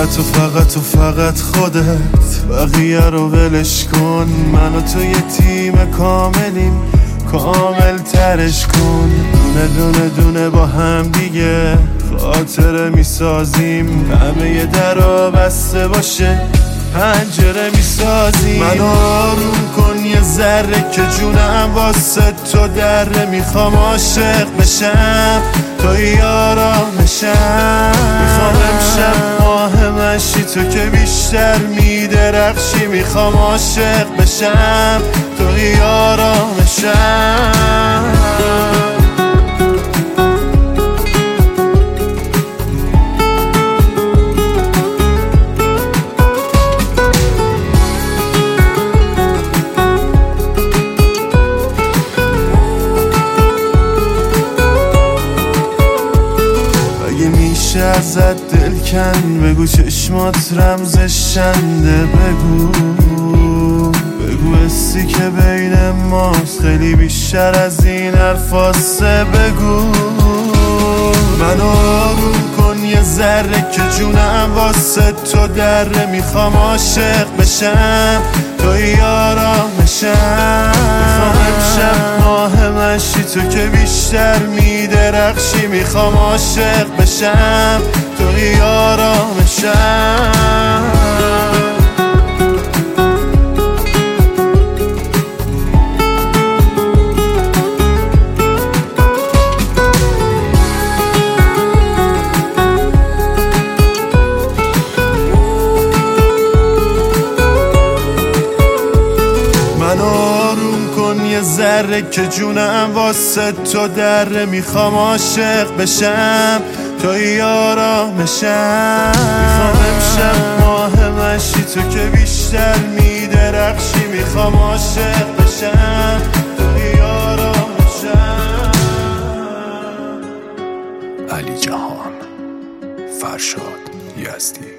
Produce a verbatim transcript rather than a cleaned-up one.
فقط و فقط و فقط خودت، بقیه رو ولش کن. من و تو یه تیم کاملیم، کامل ترش کن. دونه دونه دونه با هم دیگه خاطره میسازیم. همه یه در بسته باشه پنجره میسازیم. منو آروم کن یه ذره که جونم واسه تو دره. میخوام عاشق بشم توی آرامشم. میخوام امشب ماه مشی تو که بیشتر میدرخشی. میخوام عاشق بشم توی آرامشم. ازت دل کن بگو چشمات رمزش چنده. بگو بگو حسی که بین ماست خیلی بیشتر از این حرفاسه. بگو منو آروم کن یه ذره که جونم واسه تو دره. میخوام عاشق بشم توی آرامشم. میخوام امشب ماه مشی تو که بیشتر میدرخشی. میخوام عاشق بشم توی آرامشم. یه ذره که جونم واسه تو دره. میخوام عاشق بشم توی آرامشم. میخوام امشب ماه مشی تو که بیشتر میدرخشی. میخوام عاشق بشم توی آرامشم. علی جهان، فرشاد یزدی.